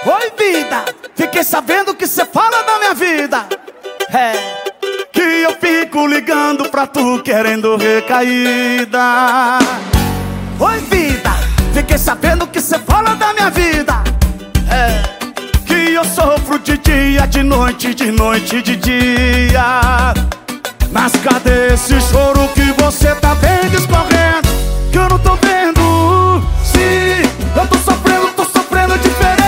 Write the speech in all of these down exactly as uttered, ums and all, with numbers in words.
Oi, vida, fiquei sabendo que cê fala da minha vida. É, que eu fico ligando pra tu querendo recaída. Oi, vida, fiquei sabendo que cê fala da minha vida. É, que eu sofro de dia, de noite, de noite, de dia. Mas cadê esse choro que você tá vendo escorrendo? Que eu não tô vendo. Sim, eu tô sofrendo, tô sofrendo diferente.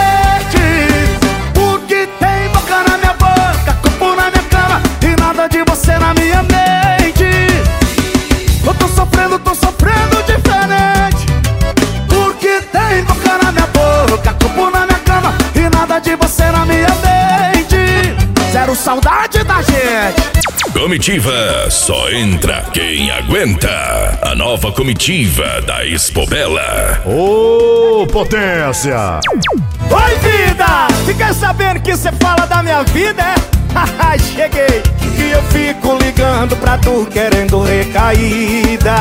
Porque tem boca na minha boca, corpo na minha cama e nada de você na minha mente. Eu tô sofrendo, tô sofrendo diferente. Porque tem boca na minha boca, corpo na minha cama e nada de você na minha mente. Zero saudade da gente. Comitiva, só entra quem aguenta. A nova comitiva da Expo Bela. Ô, oh, potência! Oi, vida! Fiquei sabendo que cê fala da minha vida, é? Haha, cheguei! E eu fico ligando pra tu querendo recaída.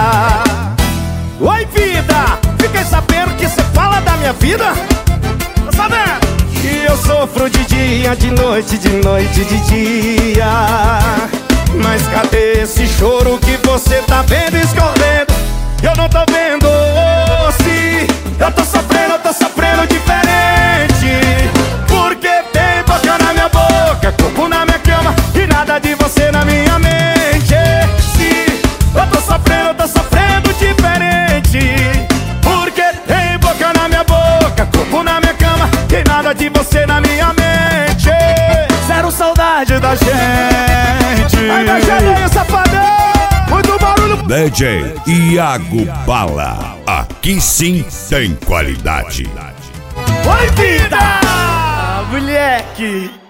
Oi, vida! Fiquei sabendo que cê fala da minha vida? Tá sabendo? Que eu sofro de dia, de noite, de noite, de dia. Mas cadê esse choro que você tá vendo escorrendo? Eu não tô vendo. Se eu tô sofrendo, eu tô sofrendo diferente. Porque tem boca na minha boca, corpo na minha cama e nada de você na minha mente. Se eu tô sofrendo, eu tô sofrendo diferente. Porque tem boca na minha boca, corpo na minha cama e nada de você na minha mente. Zero saudade da gente. Ainda gelei, safadão. Muito barulho. D J Iago Bala. Aqui sim tem qualidade. Oi, vida! Ah, moleque!